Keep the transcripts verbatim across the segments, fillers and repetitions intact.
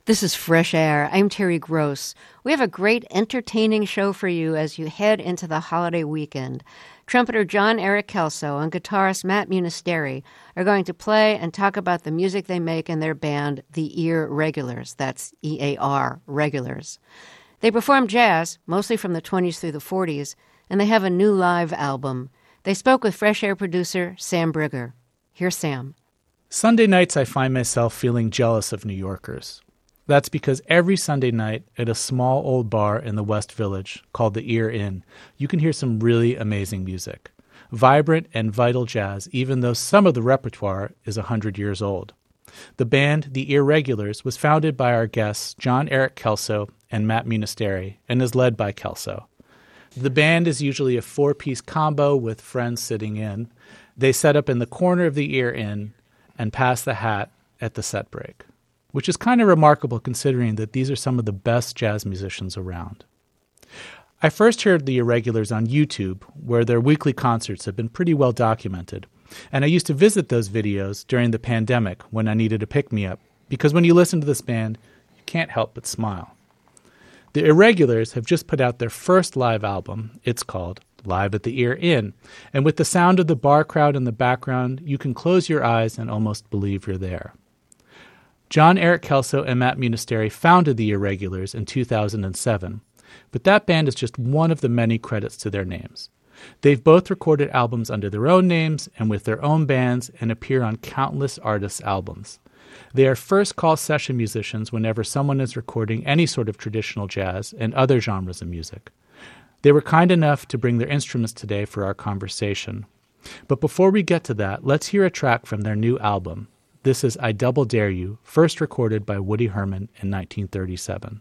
This is Fresh Air. I'm Terry Gross. We have a great entertaining show for you as you head into the holiday weekend. Trumpeter John Eric Kelso and guitarist Matt Munisteri are going to play and talk about the music they make in their band, the Ear Regulars. That's E A R, Regulars. They perform jazz, mostly from the twenties through the forties, and they have a new live album. They spoke with Fresh Air producer Sam Brigger. Here's Sam. Sunday nights I find myself feeling jealous of New Yorkers. That's because every Sunday night at a small old bar in the West Village called the Ear Inn, you can hear some really amazing music. Vibrant and vital jazz, even though some of the repertoire is one hundred years old. The band, the Ear Regulars, was founded by our guests John Eric Kelso and Matt Munisteri, and is led by Kelso. The band is usually a four-piece combo with friends sitting in. They set up in the corner of the Ear Inn and pass the hat at the set break, which is kind of remarkable considering that these are some of the best jazz musicians around. I first heard the Irregulars on YouTube, where their weekly concerts have been pretty well documented, and I used to visit those videos during the pandemic when I needed a pick-me-up, because when you listen to this band, you can't help but smile. The Irregulars have just put out their first live album. It's called Live at the Ear Inn, and with the sound of the bar crowd in the background, you can close your eyes and almost believe you're there. John Eric Kelso and Matt Munisteri founded the Irregulars in two thousand seven, but that band is just one of the many credits to their names. They've both recorded albums under their own names and with their own bands and appear on countless artists' albums. They are first-call session musicians whenever someone is recording any sort of traditional jazz and other genres of music. They were kind enough to bring their instruments today for our conversation. But before we get to that, let's hear a track from their new album. This is I Double Dare You, first recorded by Woody Herman in nineteen thirty-seven.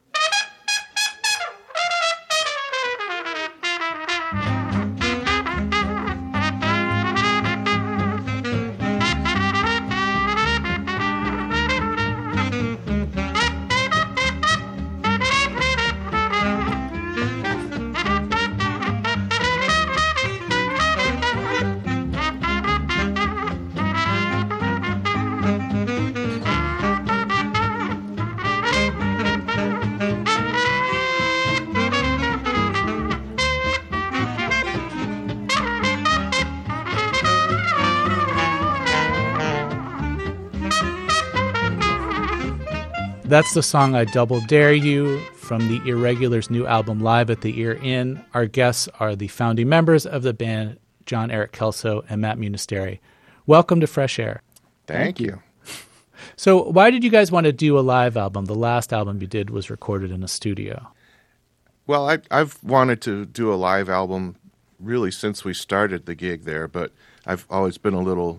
That's the song I Double Dare You from the Irregulars' new album Live at the Ear Inn. Our guests are the founding members of the band, John Eric Kelso and Matt Munisteri. Welcome to Fresh Air. Thank you. So why did you guys want to do a live album? The last album you did was recorded in a studio. Well, I, I've wanted to do a live album really since we started the gig there, but I've always been a little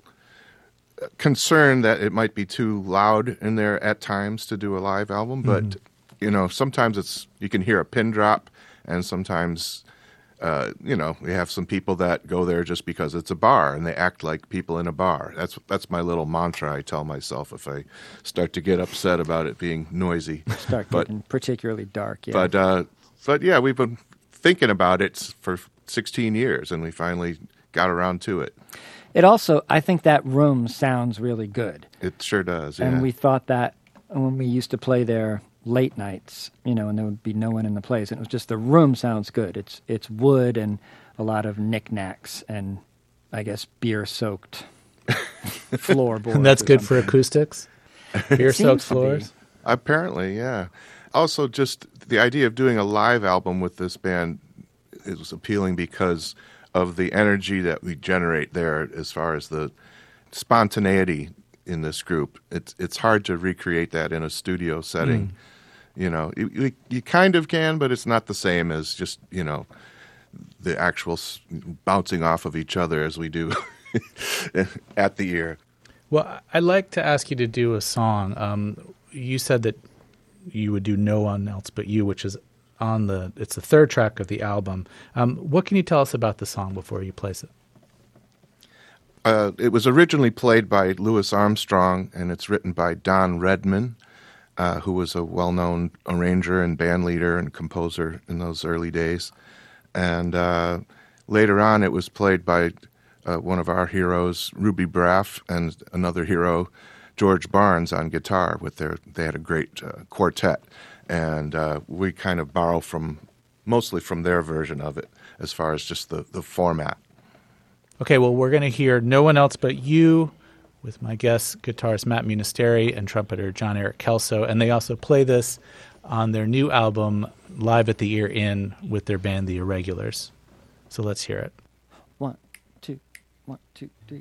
concerned that it might be too loud in there at times to do a live album. But, mm-hmm. you know, sometimes it's you can hear a pin drop, and sometimes, uh, you know, we have some people that go there just because it's a bar, and they act like people in a bar. That's that's my little mantra I tell myself if I start to get upset about it being noisy. Start but, getting particularly dark, yeah. But, uh, but, yeah, we've been thinking about it for sixteen years, and we finally got around to it. It also, I think that room sounds really good. It sure does, yeah. And we thought that when we used to play there late nights, you know, and there would be no one in the place, and it was just the room sounds good. It's it's wood and a lot of knickknacks and, I guess, beer-soaked floorboards. And that's good for acoustics? Beer-soaked floors? Apparently, yeah. Also, just the idea of doing a live album with this band is appealing because of the energy that we generate there as far as the spontaneity in this group. It's it's hard to recreate that in a studio setting. Mm. You know, you, you, you kind of can, but it's not the same as just, you know, the actual s- bouncing off of each other as we do at the ear. Well, I'd like to ask you to do a song. Um, you said that you would do No One Else But You, which is on the, it's the third track of the album. Um, what can you tell us about the song before you place it? Uh, it was originally played by Louis Armstrong, and it's written by Don Redman, uh, who was a well-known arranger and band leader and composer in those early days. And uh, later on, it was played by uh, one of our heroes, Ruby Braff, and another hero, George Barnes on guitar with their, they had a great uh, quartet. And uh, we kind of borrow from, mostly from their version of it as far as just the, the format. Okay, well, we're going to hear No One Else But You with my guests, guitarist Matt Munisteri and trumpeter John Eric Kelso. And they also play this on their new album, Live at the Ear In, with their band, The Irregulars. So let's hear it. One, two, one, two, three.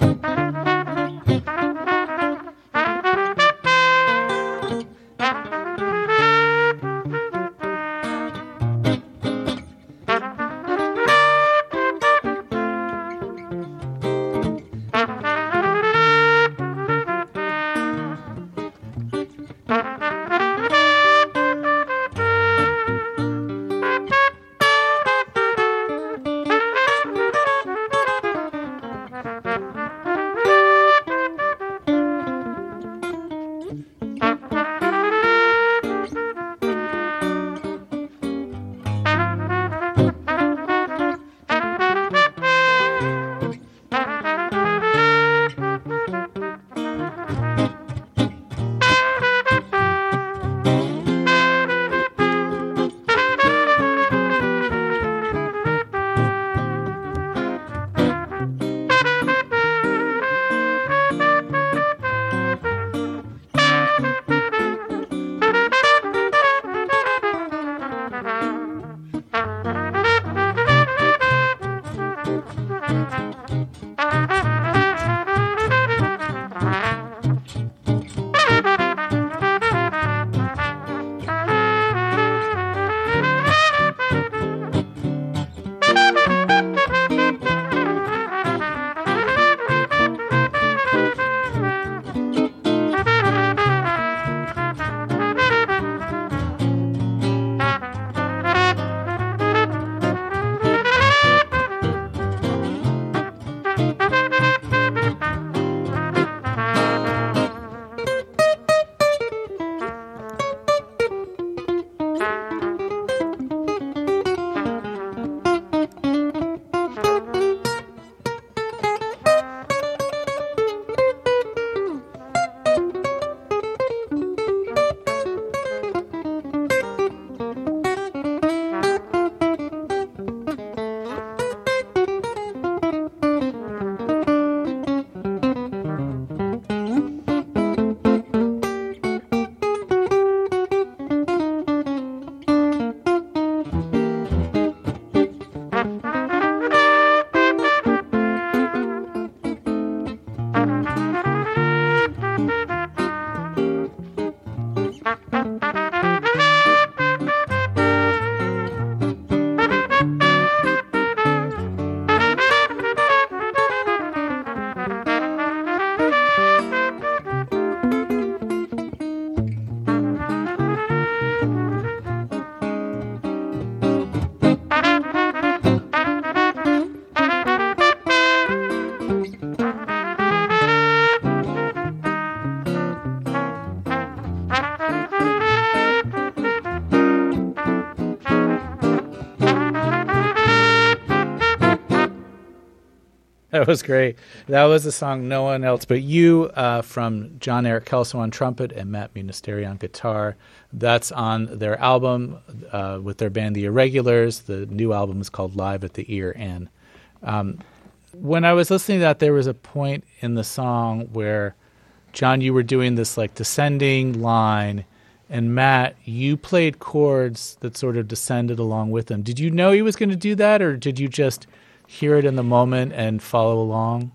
That was great. That was the song No One Else But You uh, from John Eric Kelso on trumpet and Matt Munisteri on guitar. That's on their album uh, with their band The Irregulars. The new album is called Live at the Ear In. Um, when I was listening to that, there was a point in the song where, John, you were doing this like descending line, and Matt, you played chords that sort of descended along with him. Did you know he was going to do that, or did you just hear it in the moment and follow along?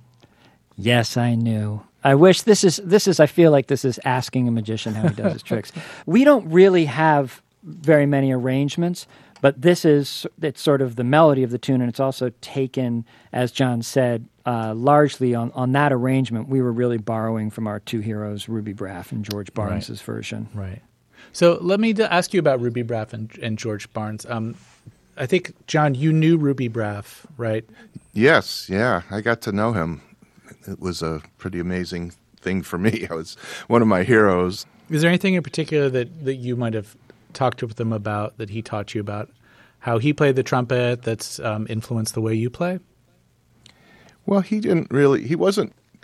Yes, I knew. I wish this is, this is, I feel like this is asking a magician how he does his tricks. We don't really have very many arrangements, but this is, it's sort of the melody of the tune, and it's also taken, as John said, uh, largely on, on that arrangement. We were really borrowing from our two heroes, Ruby Braff and George Barnes' Right. version. Right. So let me d- ask you about Ruby Braff and, and George Barnes. Um, I think, John, you knew Ruby Braff, right? Yes, yeah. I got to know him. It was a pretty amazing thing for me. I was one of my heroes. Is there anything in particular that, that you might have talked with him about, that he taught you about, how he played the trumpet that's um, influenced the way you play? Well, he didn't really, he wasn't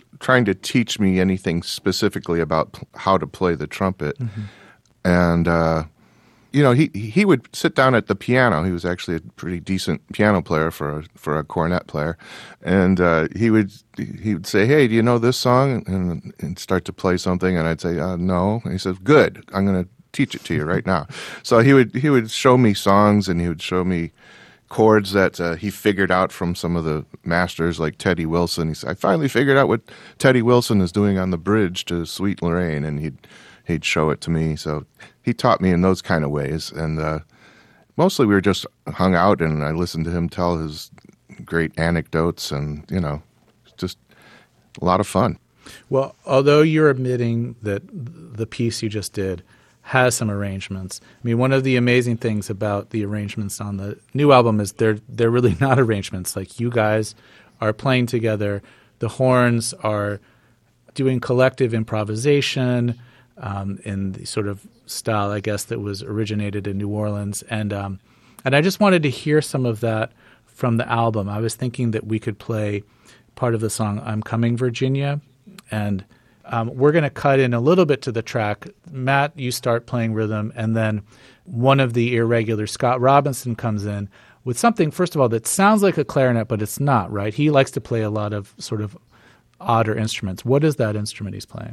trying to teach me anything specifically about p- how to play the trumpet. Mm-hmm. And, uh, you know, he he would sit down at the piano. He was actually a pretty decent piano player for a, for a cornet player. And uh, he would he would say, hey, do you know this song? And, and start to play something. And I'd say, uh, no. And he says, good, I'm going to teach it to you right now. So he would he would show me songs, and he would show me chords that uh, he figured out from some of the masters like Teddy Wilson. He said, I finally figured out what Teddy Wilson is doing on the bridge to Sweet Lorraine, and he'd he'd show it to me. So he taught me in those kind of ways. And uh, mostly we were just hung out, and I listened to him tell his great anecdotes, and, you know, just a lot of fun. Well, although you're admitting that the piece you just did has some arrangements, I mean, one of the amazing things about the arrangements on the new album is they're they're really not arrangements. Like, you guys are playing together. The horns are doing collective improvisation um, in the sort of style, I guess, that was originated in New Orleans. And um, and I just wanted to hear some of that from the album. I was thinking that we could play part of the song "I'm Coming, Virginia," and Um, we're going to cut in a little bit to the track. Matt, you start playing rhythm, and then one of the irregulars, Scott Robinson, comes in with something, first of all, that sounds like a clarinet, but it's not, right? He likes to play a lot of sort of odder instruments. What is that instrument he's playing?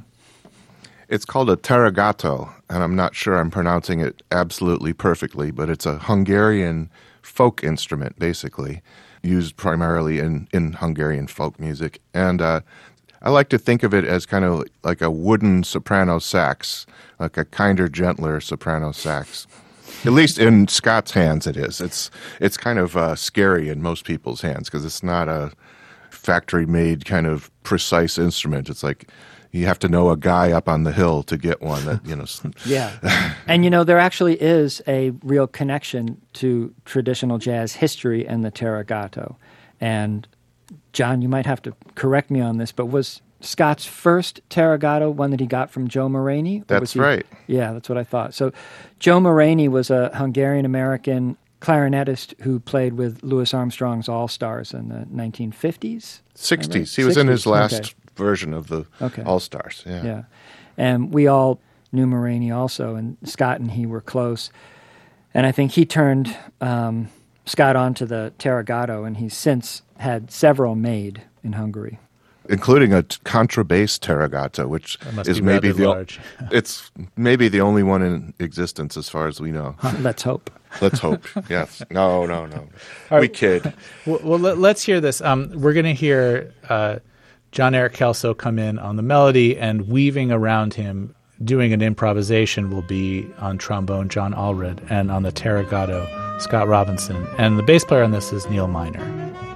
It's called a taragato, and I'm not sure I'm pronouncing it absolutely perfectly, but it's a Hungarian folk instrument, basically, used primarily in, in Hungarian folk music. And uh I like to think of it as kind of like a wooden soprano sax, like a kinder, gentler soprano sax. At least in Scott's hands it is. It's it's kind of uh, scary in most people's hands because it's not a factory-made kind of precise instrument. It's like you have to know a guy up on the hill to get one that, you know. Yeah. And, you know, there actually is a real connection to traditional jazz history and the taragato. And John, you might have to correct me on this, but was Scott's first taragato one that he got from Joe Maraney? That's he, right. Yeah, that's what I thought. So Joe Maraney was a Hungarian-American clarinetist who played with Louis Armstrong's All-Stars in the nineteen fifties? sixties. Right? He was sixties. in his last okay. version of the okay. All-Stars. Yeah. yeah. And we all knew Maraney also, and Scott and he were close. And I think he turned um, Scott onto the taragato, and he's since had several made in Hungary, including a t- contrabass taragato, which is maybe the large. it's maybe the only one in existence as far as we know. Let's hope. Let's hope. Yes. No. No. No. All we right. kid. Well, well let, let's hear this. Um, we're going to hear uh, John Eric Kelso come in on the melody, and weaving around him, doing an improvisation, will be on trombone John Allred, and on the taragato Scott Robinson, and the bass player on this is Neil Miner.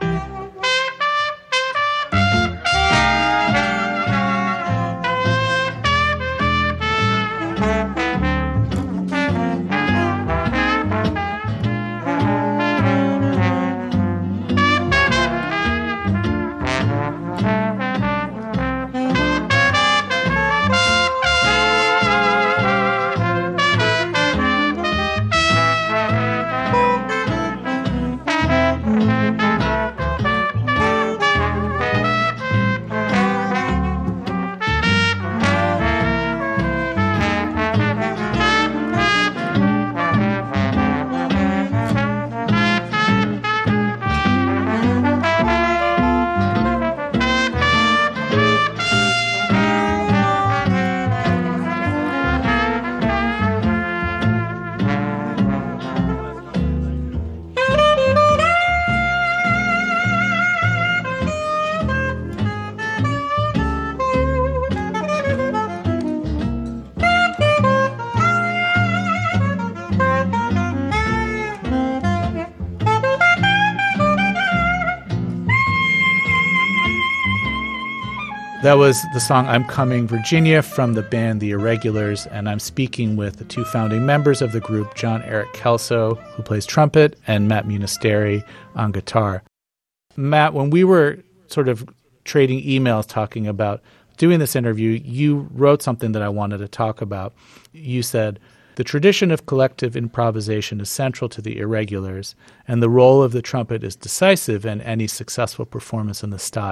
That was the song "I'm Coming, Virginia" from the band The Irregulars, and I'm speaking with the two founding members of the group, John Eric Kelso, who plays trumpet, and Matt Munisteri on guitar. Matt, when we were sort of trading emails talking about doing this interview, you wrote something that I wanted to talk about. You said, "The tradition of collective improvisation is central to the Irregulars, and the role of the trumpet is decisive in any successful performance in the style."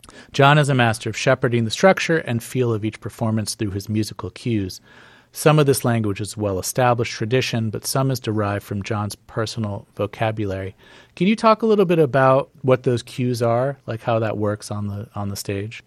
John is a master of shepherding the structure and feel of each performance through his musical cues. Some of this language is well-established tradition, but some is derived from John's personal vocabulary. Can you talk a little bit about what those cues are, like how that works on the on the stage?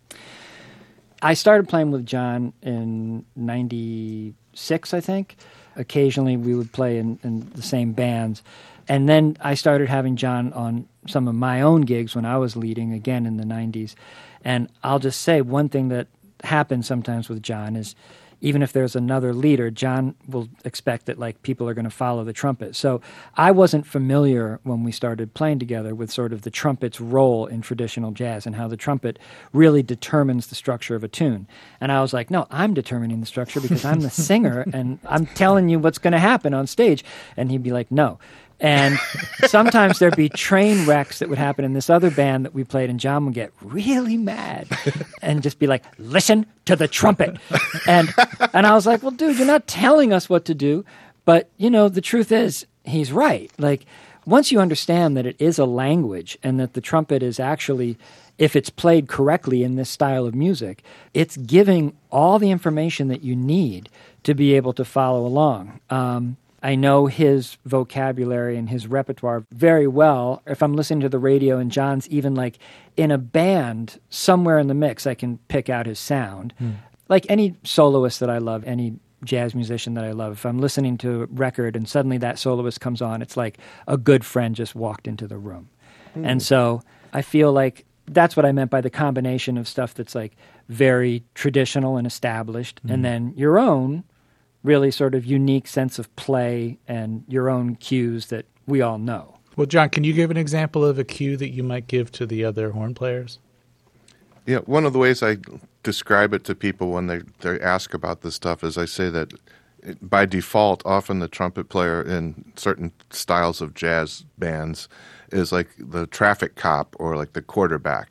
I started playing with John in ninety-six, I think. Occasionally we would play in, in the same bands. And then I started having John on some of my own gigs when I was leading, again in the nineties. And I'll just say one thing that happens sometimes with John is even if there's another leader, John will expect that like people are going to follow the trumpet. So I wasn't familiar when we started playing together with sort of the trumpet's role in traditional jazz and how the trumpet really determines the structure of a tune. And I was like, no, I'm determining the structure because I'm the singer and I'm telling you what's going to happen on stage. And he'd be like, no. And sometimes there'd be train wrecks that would happen in this other band that we played, and John would get really mad and just be like, listen to the trumpet. And and I was like, well, dude, you're not telling us what to do. But, you know, the truth is, he's right. Like, once you understand that it is a language and that the trumpet is actually, if it's played correctly in this style of music, it's giving all the information that you need to be able to follow along. Um I know his vocabulary and his repertoire very well. If I'm listening to the radio and John's even like in a band somewhere in the mix, I can pick out his sound. Mm. Like any soloist that I love, any jazz musician that I love, if I'm listening to a record and suddenly that soloist comes on, it's like a good friend just walked into the room. Mm. And so I feel like that's what I meant by the combination of stuff that's like very traditional and established, mm. and then your own really sort of unique sense of play and your own cues that we all know. Well, John, can you give an example of a cue that you might give to the other horn players? Yeah, one of the ways I describe it to people when they, they ask about this stuff is I say that it, by default, often the trumpet player in certain styles of jazz bands is like the traffic cop or like the quarterback.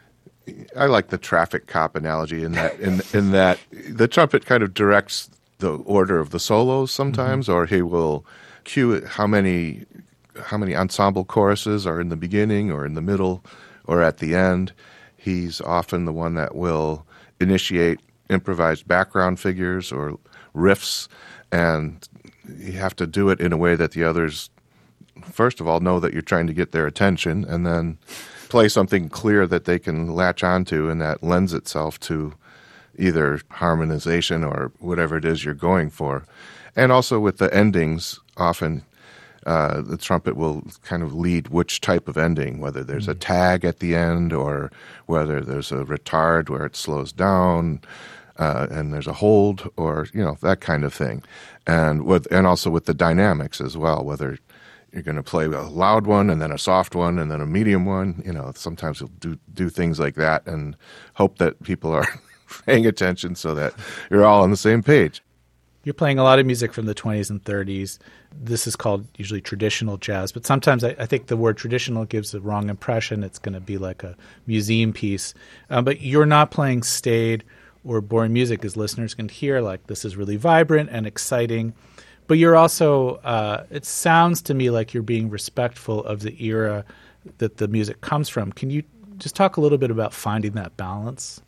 I like the traffic cop analogy in that in in that the trumpet kind of directs the order of the solos sometimes, mm-hmm. or he will cue how many how many ensemble choruses are in the beginning or in the middle or at the end. He's often the one that will initiate improvised background figures or riffs, and you have to do it in a way that the others, first of all, know that you're trying to get their attention, and then play something clear that they can latch onto, and that lends itself to either harmonization or whatever it is you're going for. And also with the endings, often uh, the trumpet will kind of lead which type of ending, whether there's mm-hmm. a tag at the end or whether there's a retard where it slows down uh, and there's a hold, or, you know, that kind of thing. And with and also with the dynamics as well, whether you're going to play a loud one and then a soft one and then a medium one. You know, sometimes you'll do, do things like that and hope that people are paying attention so that you're all on the same page. You're playing a lot of music from the twenties and thirties. This is called usually traditional jazz, but sometimes I, I think the word traditional gives the wrong impression. It's going to be like a museum piece. Uh, but you're not playing staid or boring music, as listeners can hear. Like, this is really vibrant and exciting. But you're also, uh, it sounds to me like you're being respectful of the era that the music comes from. Can you just talk a little bit about finding that balance?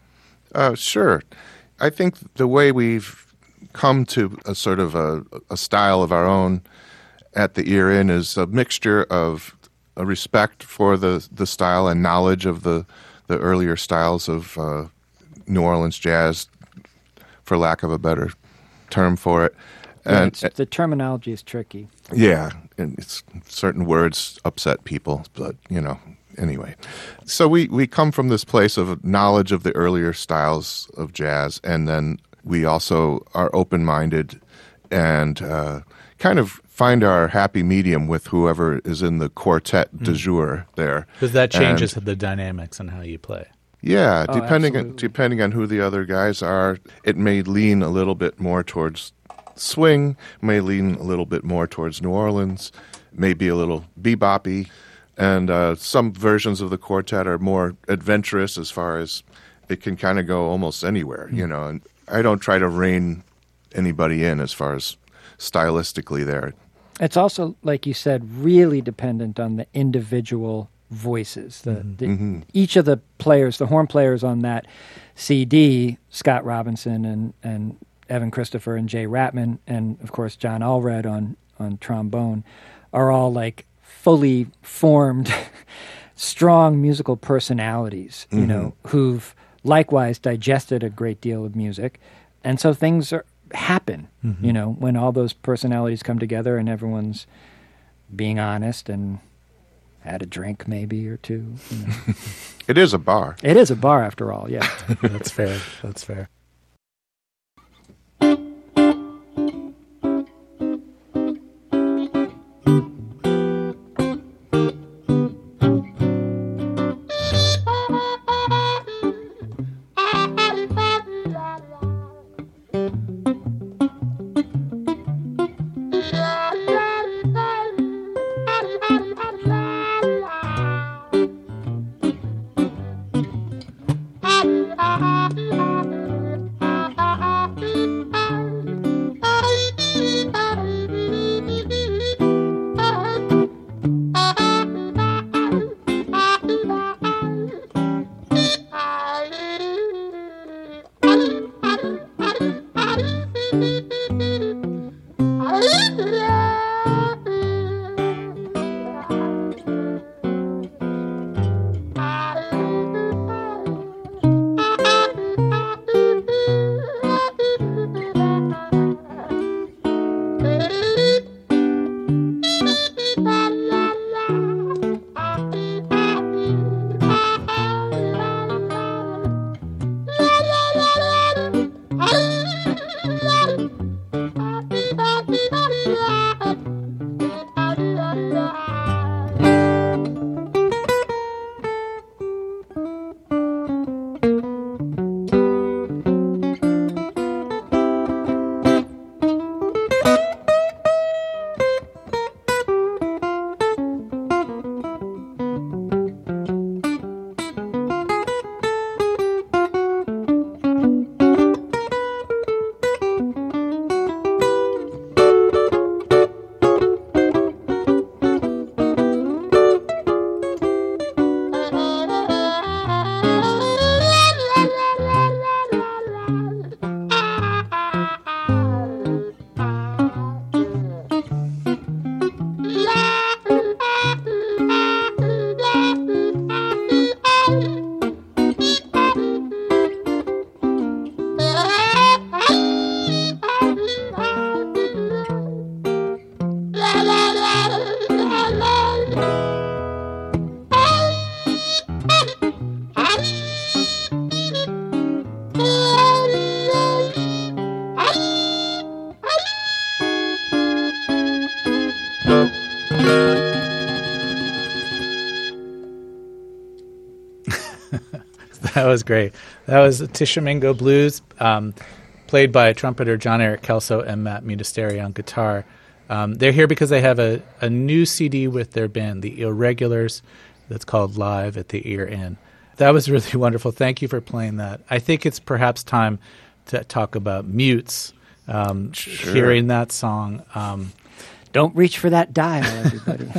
Uh, sure. I think the way we've come to a sort of a, a style of our own at the Ear In is a mixture of a respect for the, the style and knowledge of the, the earlier styles of uh, New Orleans jazz, for lack of a better term for it. And yeah, the terminology is tricky. Yeah, and it's, certain words upset people, but, you know, anyway. So we, we come from this place of knowledge of the earlier styles of jazz, and then we also are open-minded and uh, kind of find our happy medium with whoever is in the quartet mm. de jour there. Because that changes and, the dynamics and how you play. Yeah, oh, depending on, depending on who the other guys are, it may lean a little bit more towards swing, may lean a little bit more towards New Orleans, maybe a little bebop-y, and uh, some versions of the quartet are more adventurous as far as it can kind of go almost anywhere, mm. you know. And I don't try to rein anybody in as far as stylistically there. It's also, like you said, really dependent on the individual voices. The, Mm-hmm. the, Mm-hmm. Each of the players, the horn players on that C D, Scott Robinson and, and Evan Christopher and Jay Ratman, and of course John Allred on, on trombone, are all like fully formed, strong musical personalities, you Mm-hmm. know, who've likewise digested a great deal of music. And so things are, happen, Mm-hmm. you know, when all those personalities come together and everyone's being honest and had a drink maybe or two. You know. It is a bar. It is a bar after all, yeah. That's fair. That's fair. That was great. That was Tishomingo Blues, um, played by trumpeter John Eric Kelso and Matt Munisteri on guitar. Um, they're here because they have a, a new C D with their band, The Irregulars, that's called Live at the Ear Inn. That was really wonderful. Thank you for playing that. I think it's perhaps time to talk about Mutes. Um, Sure. Hearing that song. Um, Don't reach for that dial, everybody.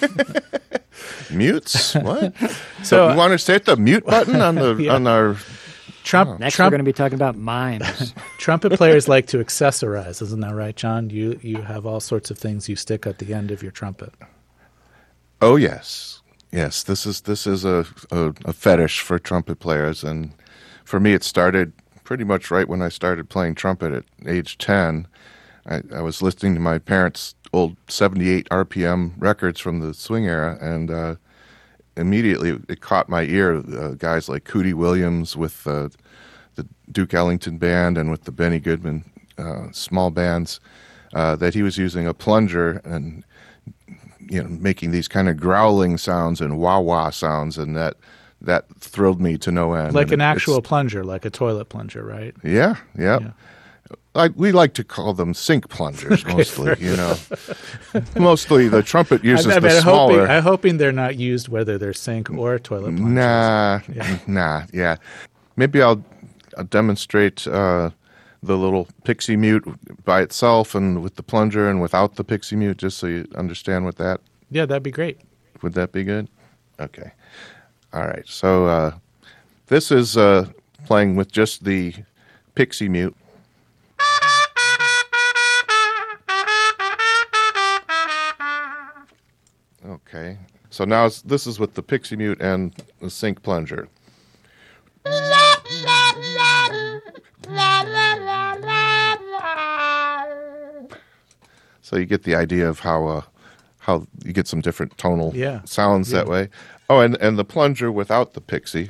Mutes? What? So, So you want to hit the mute button on the Yeah. on our? Trump, Next, Trump we're going to be talking about mimes. trumpet players like to accessorize, isn't that right, John? You you have all sorts of things you stick at the end of your trumpet. Oh yes, yes. This is this is a, a a fetish for trumpet players, and for me, it started pretty much right when I started playing trumpet at age ten. I, I was listening to my parents' old seventy-eight R P M records from the swing era, and uh, immediately it caught my ear. Uh, guys like Cootie Williams with uh, the Duke Ellington Band and with the Benny Goodman uh, small bands, uh, that he was using a plunger and you know making these kind of growling sounds and wah wah sounds, and that that thrilled me to no end. Like And an it- actual it's- plunger, like a toilet plunger, right? yeah, yeah. Yeah. I, we like to call them sink plungers mostly, you know. Mostly the trumpet uses I, I the mean, smaller. hoping, I'm hoping they're not used whether they're sink or toilet plungers. Nah, Yeah. nah, yeah. Maybe I'll, I'll demonstrate uh, the little pixie mute by itself and with the plunger and without the pixie mute, just so you understand what that. Yeah, that'd be great. Would that be good? Okay. All right. So uh, this is uh, playing with just the Pixie mute. Okay. So now it's, this is with the Pixie mute and the sync plunger. So you get the idea of how uh, how you get some different tonal yeah. sounds yeah. that way. Oh, and, and the plunger without the Pixie.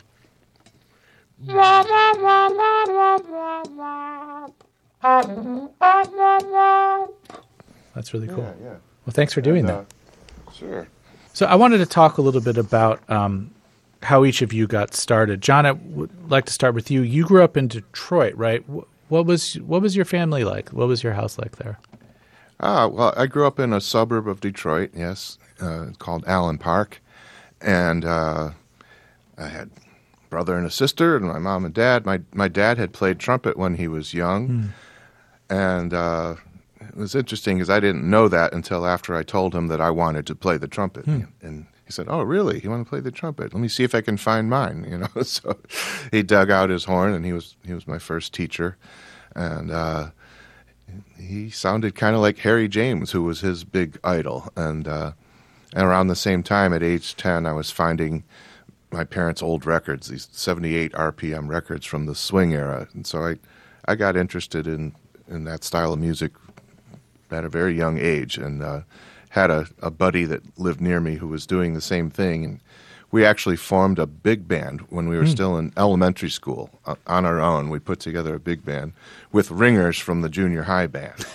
That's really cool. Yeah, yeah. Well, thanks for doing and, uh, that. Sure. So I wanted to talk a little bit about um, how each of you got started. John, I would like to start with you. You grew up in Detroit, right? What was what was your family like? What was your house like there? Ah, well, I grew up in a suburb of Detroit, yes, uh, called Allen Park. And uh, I had a brother and a sister and my mom and dad. My my dad had played trumpet when he was young. Mm. And uh, it was interesting because I didn't know that until after I told him that I wanted to play the trumpet. Mm. And he said, "Oh, really? You want to play the trumpet? Let me see if I can find mine." You know, so he dug out his horn, and he was he was my first teacher. And uh, he sounded kind of like Harry James, who was his big idol. And uh, and around the same time, at age ten, I was finding my parents' old records, these seventy-eight R P M records from the swing era. And so I, I got interested in, in that style of music at a very young age, and uh, had a, a buddy that lived near me who was doing the same thing. And we actually formed a big band when we were mm. still in elementary school uh, on our own. We put together a big band with ringers from the junior high band.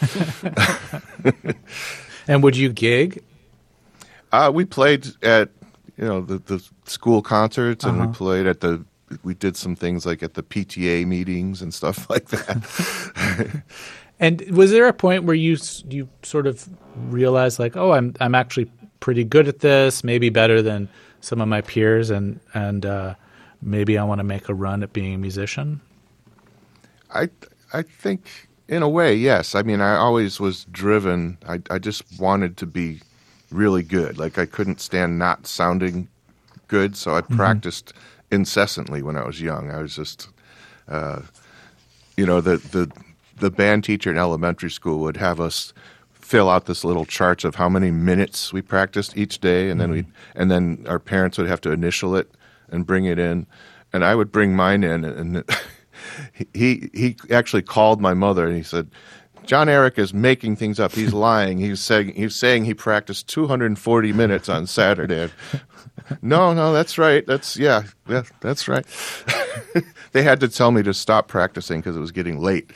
And would you gig? Uh, we played at, you know, the, the school concerts, and uh-huh. we played at the, we did some things like at the P T A meetings and stuff like that. And was there a point where you you sort of realized, like, oh, I'm I'm actually pretty good at this, maybe better than some of my peers, and and uh, maybe I want to make a run at being a musician? I I think in a way, yes. I mean, I always was driven. I I just wanted to be really good. Like I couldn't stand not sounding good, so I mm-hmm. practiced incessantly when I was young. I was just, uh, you know, the the. The band teacher in elementary school would have us fill out this little charts of how many minutes we practiced each day, and then mm-hmm. we and then our parents would have to initial it and bring it in, and I would bring mine in, and he he actually called my mother and he said, "John Eric is making things up. He's lying. He's saying he's saying he practiced two hundred forty minutes on Saturday." No, no, that's right. That's yeah, yeah, that's right. They had to tell me to stop practicing because it was getting late.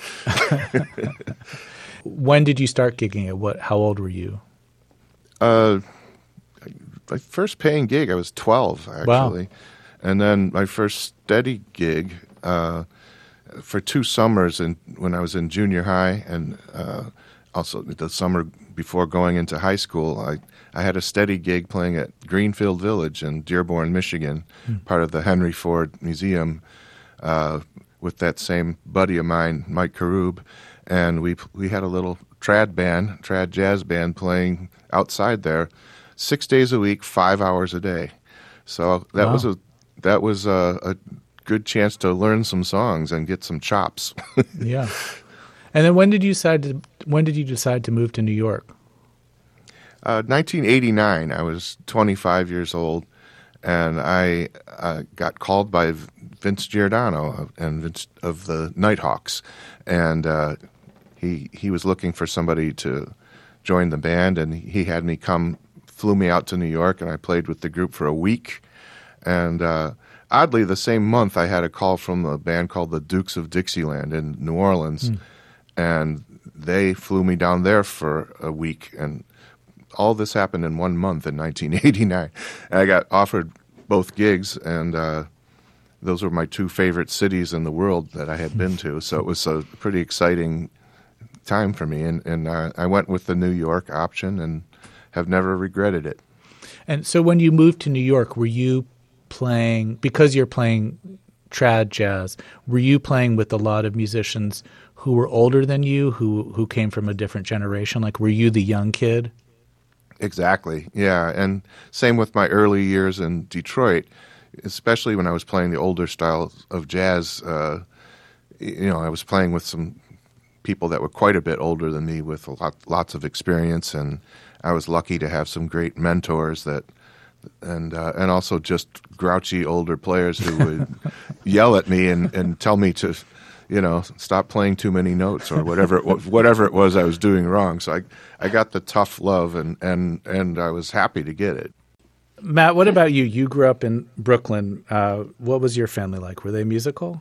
When did you start gigging it? What? How old were you? Uh, my first paying gig, I was twelve actually, wow. And then my first steady gig uh, for two summers, in, when I was in junior high, and uh, also the summer before going into high school, I. I had a steady gig playing at Greenfield Village in Dearborn, Michigan, hmm. part of the Henry Ford Museum, uh, with that same buddy of mine, Mike Karub, and we we had a little trad band, trad jazz band playing outside there, six days a week, five hours a day. So that wow. was a that was a, a good chance to learn some songs and get some chops. Yeah. And then when did you decide to when did you decide to move to New York? Uh, nineteen eighty-nine, I was twenty-five years old, and I uh, got called by Vince Giordano and Vince of the Nighthawks, and uh, he he was looking for somebody to join the band, and he had me come, flew me out to New York, and I played with the group for a week, and uh, oddly, the same month I had a call from a band called the Dukes of Dixieland in New Orleans, mm. and they flew me down there for a week, and all this happened in one month in nineteen eighty-nine. And I got offered both gigs, and uh, those were my two favorite cities in the world that I had been to. So it was a pretty exciting time for me. And, and uh, I went with the New York option and have never regretted it. And so when you moved to New York, were you playing, because you're playing trad jazz, were you playing with a lot of musicians who were older than you, who, who came from a different generation? Like, were you the young kid? Exactly. Yeah, and same with my early years in Detroit, especially when I was playing the older styles of jazz. Uh, you know, I was playing with some people that were quite a bit older than me with a lot, lots of experience, and I was lucky to have some great mentors that, and uh, and also just grouchy older players who would yell at me and, and tell me to, you know, stop playing too many notes or whatever it was, whatever it was I was doing wrong. So I I got the tough love, and and and I was happy to get it. Matt, what about you? You grew up in Brooklyn. Uh, what was your family like? Were they musical?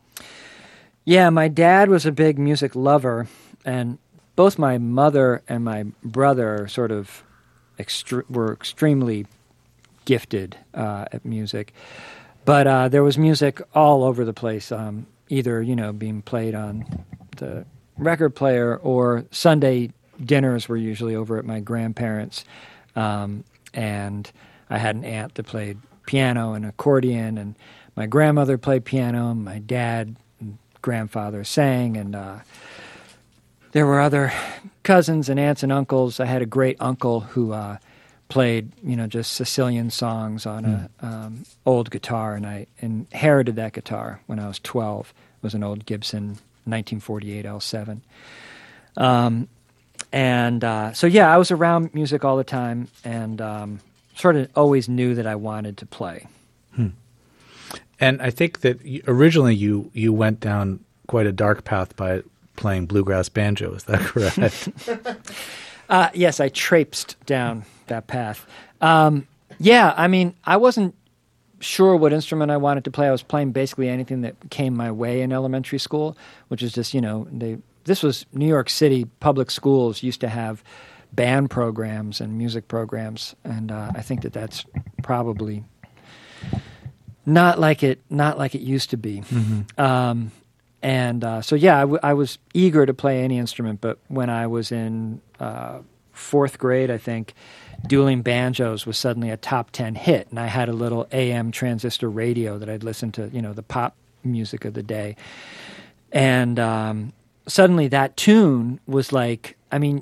Yeah, my dad was a big music lover, and both my mother and my brother sort of extre- were extremely gifted uh, at music. But uh, there was music all over the place, um, either, you know, being played on the record player, or Sunday dinners were usually over at my grandparents'. Um, and I had an aunt that played piano and accordion, and my grandmother played piano, and my dad grandfather sang, and uh, there were other cousins and aunts and uncles. I had a great uncle who uh, played, you know, just Sicilian songs on mm. a um, old guitar, and I inherited that guitar when I was twelve. It was an old Gibson nineteen forty-eight L seven. Um, and uh, so, yeah, I was around music all the time, and um, sort of always knew that I wanted to play. Hmm. And I think that you, originally you, you went down quite a dark path by playing bluegrass banjo. Is that correct? uh, yes, I traipsed down that path. Um, yeah, I mean, I wasn't sure what instrument I wanted to play. I was playing basically anything that came my way in elementary school, which is just, you know, they. This was New York City public schools used to have band programs and music programs, and uh, I think that that's probably not like it not like it used to be. Mm-hmm. Um, and uh, so, yeah, I, w- I was eager to play any instrument, but when I was in uh, fourth grade, I think, Dueling Banjos was suddenly a top ten hit, and I had a little A M transistor radio that I'd listen to, you know, the pop music of the day. And um, suddenly that tune was like, I mean,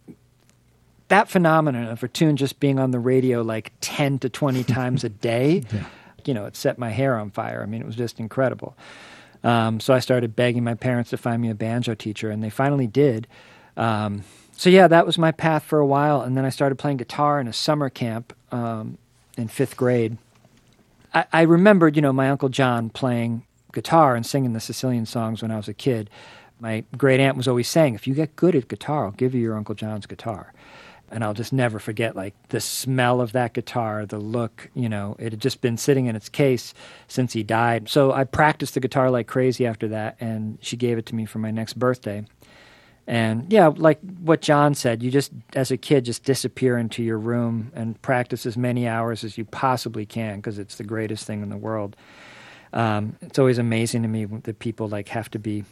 that phenomenon of a tune just being on the radio like ten to twenty times a day, yeah. you know, it set my hair on fire. I mean, it was just incredible. Um, so I started begging my parents to find me a banjo teacher, and they finally did. Um, so, yeah, that was my path for a while, and then I started playing guitar in a summer camp um, in fifth grade. I, I remembered, you know, my Uncle John playing guitar and singing the Sicilian songs when I was a kid. My great aunt was always saying, if you get good at guitar, I'll give you your Uncle John's guitar. And I'll just never forget, like, the smell of that guitar, the look, you know, it had just been sitting in its case since he died. So I practiced the guitar like crazy after that, and she gave it to me for my next birthday. And, yeah, like what John said, you just, as a kid, just disappear into your room and practice as many hours as you possibly can, because it's the greatest thing in the world. Um, it's always amazing to me that people, like, have to be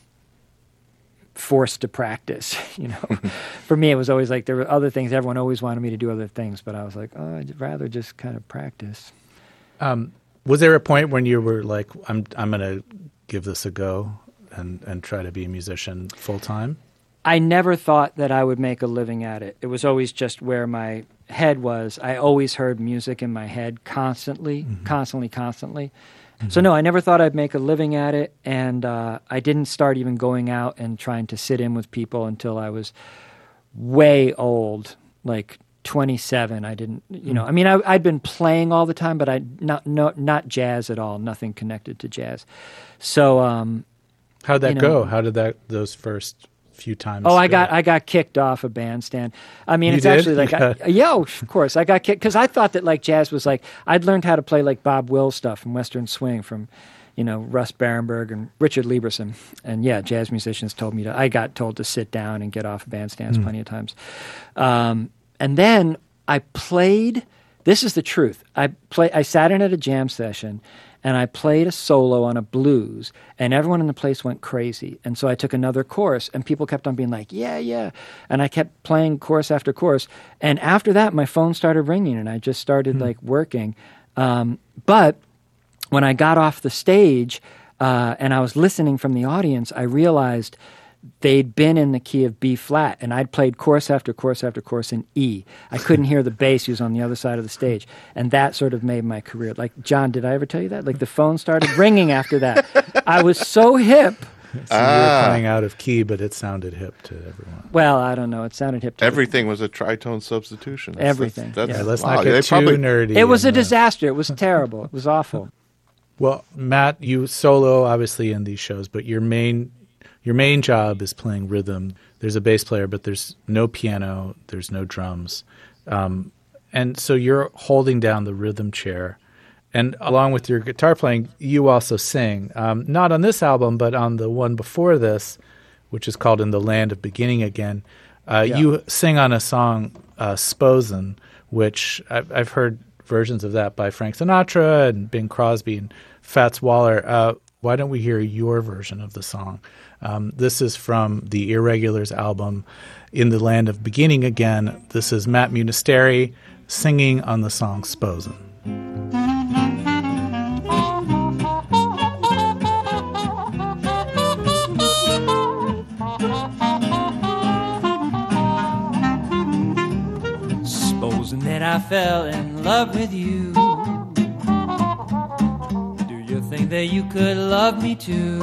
forced to practice, you know. For me, it was always like there were other things. Everyone always wanted me to do other things, but I was like, oh, I'd rather just kind of practice. Um, was there a point when you were like, I'm I'm going to give this a go and, and try to be a musician full time? I never thought that I would make a living at it. It was always just where my head was. I always heard music in my head constantly, mm-hmm. constantly, constantly. Mm-hmm. So, no, I never thought I'd make a living at it, and uh, I didn't start even going out and trying to sit in with people until I was way old, like twenty-seven. I didn't, you know, I mean, I, I'd been playing all the time, but I not no, not jazz at all, nothing connected to jazz. So, um, how'd that you know, go? How did that those first few times? Oh, I go? got I got kicked off a bandstand. I mean, you it's did? actually like, I, yeah, of course, I got kicked because I thought that like jazz was like I'd learned how to play like Bob Wills stuff from Western Swing from, you know, Russ Barenberg and Richard Lieberson, and yeah, jazz musicians told me to. I got told to sit down and get off bandstands mm. plenty of times, um, and then I played. This is the truth. I play. I sat in at a jam session. And I played a solo on a blues, and everyone in the place went crazy. And so I took another chorus, and people kept on being like, yeah, yeah. And I kept playing chorus after chorus. And after that, my phone started ringing, and I just started, mm. like, working. Um, but when I got off the stage uh, and I was listening from the audience, I realized they'd been in the key of B flat, and I'd played chorus after chorus after chorus in E. I couldn't hear the bass; he was on the other side of the stage, and that sort of made my career. Like, John, did I ever tell you that? Like, the phone started ringing after that. I was so hip. So ah. you were playing out of key, but it sounded hip to everyone. Well, I don't know. It sounded hip to everything. The, was a tritone substitution. That's, everything. That's, that's, yeah, let's wow, not get too probably, nerdy. It was a the, disaster. It was terrible. It was awful. Well, Matt, you solo obviously in these shows, but your main your main job is playing rhythm. There's a bass player, but there's no piano. There's no drums, um, and so you're holding down the rhythm chair. And along with your guitar playing, you also sing. Um, not on this album, but on the one before this, which is called In the Land of Beginning Again. Uh, yeah. You sing on a song, uh, Sposen, which I've, I've heard versions of that by Frank Sinatra and Bing Crosby and Fats Waller. Uh, why don't we hear your version of the song? Um, this is from the Irregulars album, In the Land of Beginning Again. This is Matt Munisteri singing on the song Sposen. Supposing that I fell in love with you, do you think that you could love me too?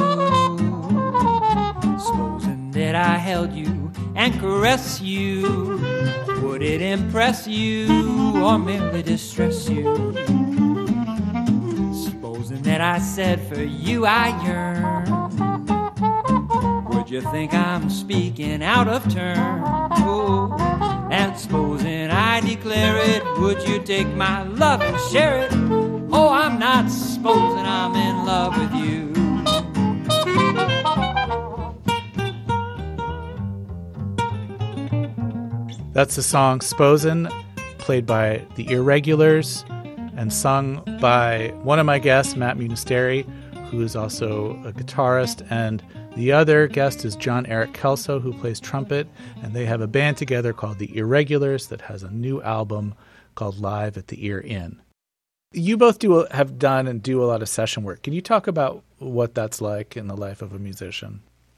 Supposing that I held you and caressed you, would it impress you or merely distress you? Supposing that I said for you I yearn, would you think I'm speaking out of turn? Oh, and supposing I declare it, would you take my love and share it? Oh, I'm not supposing I'm in love with you. That's the song Sposen, played by the Irregulars and sung by one of my guests, Matt Munisteri, who is also a guitarist, and the other guest is John Eric Kelso, who plays trumpet, and they have a band together called the Irregulars that has a new album called Live at the Ear Inn. You both do have done and do a lot of session work. Can you talk about what that's like in the life of a musician?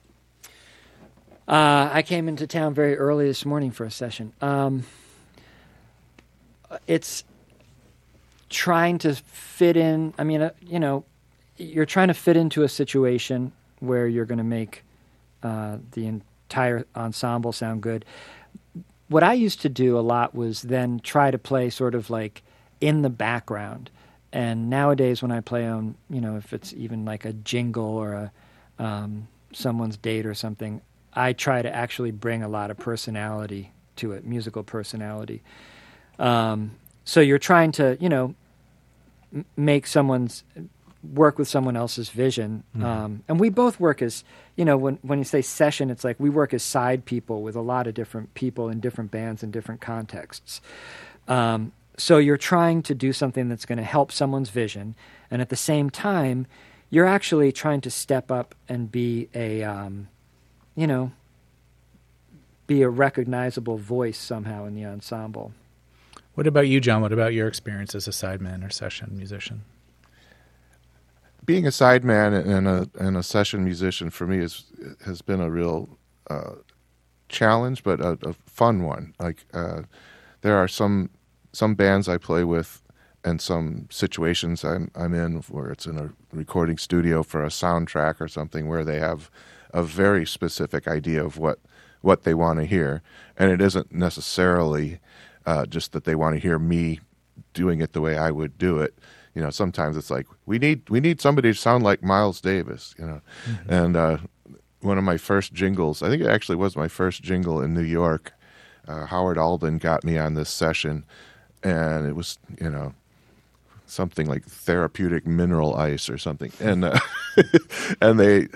Uh, I came into town very early this morning for a session. Um, it's trying to fit in. I mean, uh, you know, you're trying to fit into a situation where you're going to make uh, the entire ensemble sound good. What I used to do a lot was then try to play sort of like in the background. And nowadays when I play on, you know, if it's even like a jingle or a um, someone's date or something, I try to actually bring a lot of personality to it, musical personality. Um, so you're trying to, you know, m- make someone's, work with someone else's vision. Mm-hmm. Um, and we both work as, you know, when, when you say session, it's like we work as side people with a lot of different people in different bands in different contexts. Um, so you're trying to do something that's going to help someone's vision. And at the same time, you're actually trying to step up and be a, um, you know, be a recognizable voice somehow in the ensemble. What about you, John? What about your experience as a sideman or session musician? Being a sideman and a and a session musician for me is has been a real uh, challenge, but a, a fun one. Like uh, there are some some bands I play with, and some situations I'm I'm in where it's in a recording studio for a soundtrack or something where they have a very specific idea of what what they want to hear, and it isn't necessarily uh, just that they want to hear me doing it the way I would do it. You know, sometimes it's like we need we need somebody to sound like Miles Davis. You know, mm-hmm. and uh, one of my first jingles, I think it actually was my first jingle in New York. Uh, Howard Alden got me on this session, and it was, you know, something like therapeutic mineral ice or something, and uh, and they.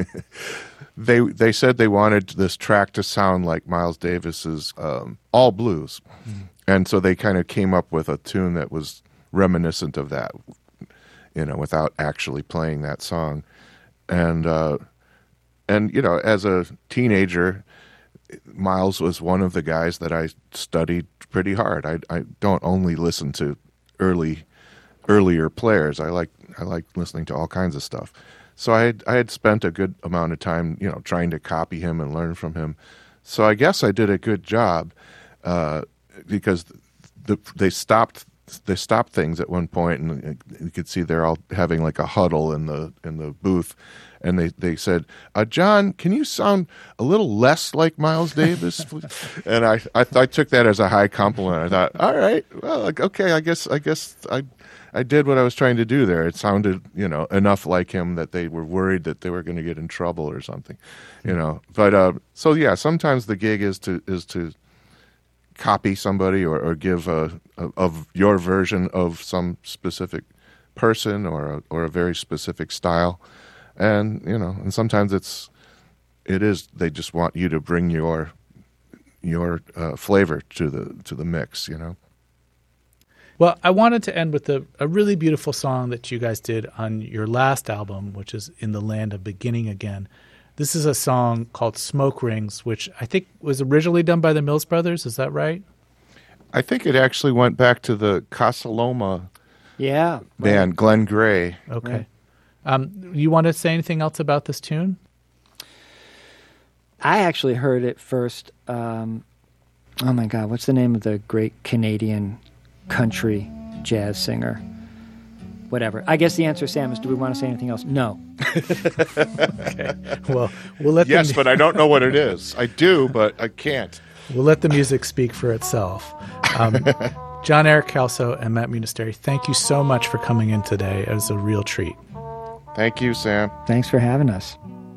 They they said they wanted this track to sound like Miles Davis's um, All Blues, mm-hmm. and so they kind of came up with a tune that was reminiscent of that, you know, without actually playing that song. And uh, and you know, as a teenager, Miles was one of the guys that I studied pretty hard. I I don't only listen to early earlier players. I like I like listening to all kinds of stuff. So I had, I had spent a good amount of time, you know, trying to copy him and learn from him. So I guess I did a good job uh, because the, they stopped they stopped things at one point, and you could see they're all having like a huddle in the in the booth, and they they said, uh, "John, can you sound a little less like Miles Davis?" And I I, I took that as a high compliment. I thought, all right, well, like, okay, I guess I guess I. I did what I was trying to do there. It sounded, you know, enough like him that they were worried that they were going to get in trouble or something, you know. But uh, so yeah, sometimes the gig is to is to copy somebody or, or give a, a of your version of some specific person or a, or a very specific style, and you know, and sometimes it's it is they just want you to bring your your uh, flavor to the to the mix, you know. Well, I wanted to end with a, a really beautiful song that you guys did on your last album, which is In the Land of Beginning Again. This is a song called Smoke Rings, which I think was originally done by the Mills Brothers. Is that right? I think it actually went back to the Casa Loma yeah, band, right. Glenn Gray. Okay. Right. Um, you want to say anything else about this tune? I actually heard it first. Um, oh, my God. What's the name of the great Canadian country jazz singer? Whatever. I guess the answer, Sam, is do we want to say anything else? No. Okay. Well, we'll let Yes, the, but I don't know what it is. I do, but I can't. We'll let the music speak for itself. Um, John Eric Kelso and Matt Munisteri, thank you so much for coming in today. It was a real treat. Thank you, Sam. Thanks for having us.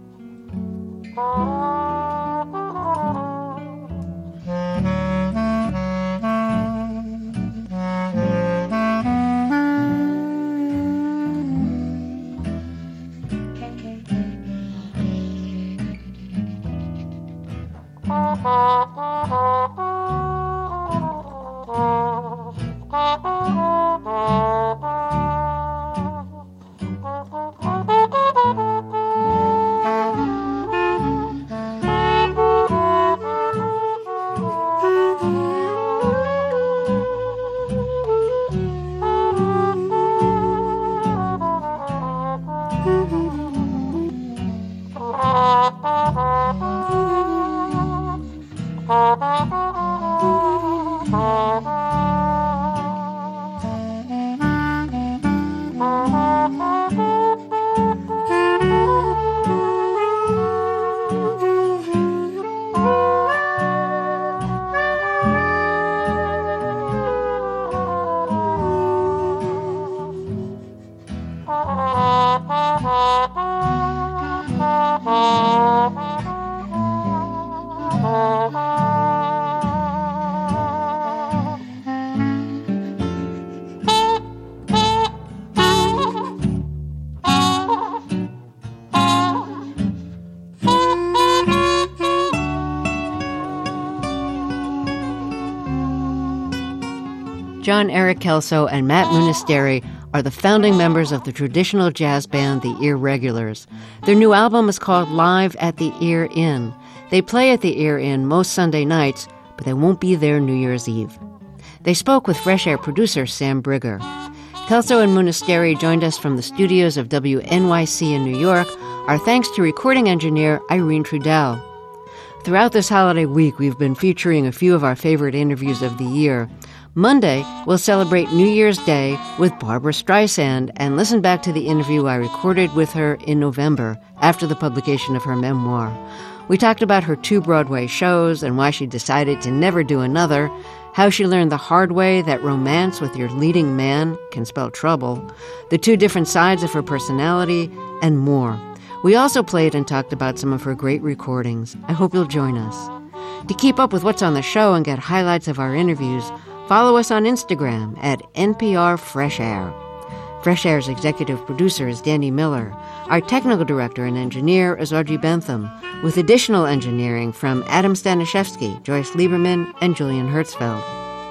John Eric Kelso and Matt Munisteri are the founding members of the traditional jazz band The Irregulars. Their new album is called Live at the Ear Inn. They play at the Ear Inn most Sunday nights, but they won't be there New Year's Eve. They spoke with Fresh Air producer Sam Brigger. Kelso and Munisteri joined us from the studios of W N Y C in New York. Our thanks to recording engineer Irene Trudell. Throughout this holiday week, we've been featuring a few of our favorite interviews of the year. Monday, we'll celebrate New Year's Day with Barbra Streisand and listen back to the interview I recorded with her in November after the publication of her memoir. We talked about her two Broadway shows and why she decided to never do another, how she learned the hard way that romance with your leading man can spell trouble, the two different sides of her personality, and more. We also played and talked about some of her great recordings. I hope you'll join us. To keep up with what's on the show and get highlights of our interviews, follow us on Instagram at N P R Fresh Air. Fresh Air's executive producer is Danny Miller. Our technical director and engineer is Audrey Bentham, with additional engineering from Adam Staniszewski, Joyce Lieberman, and Julian Hertzfeld.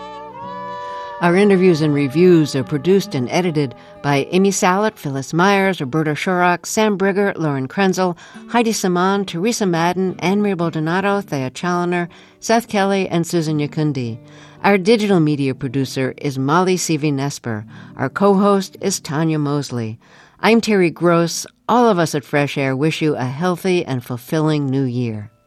Our interviews and reviews are produced and edited by Amy Salet, Phyllis Myers, Roberta Shorrock, Sam Brigger, Lauren Krenzel, Heidi Saman, Teresa Madden, Anne-Marie Baldonado, Thea Challoner, Seth Kelly, and Susan Yakundi. Our digital media producer is Molly Seavey-Nesper. Our co-host is Tanya Mosley. I'm Terry Gross. All of us at Fresh Air wish you a healthy and fulfilling new year.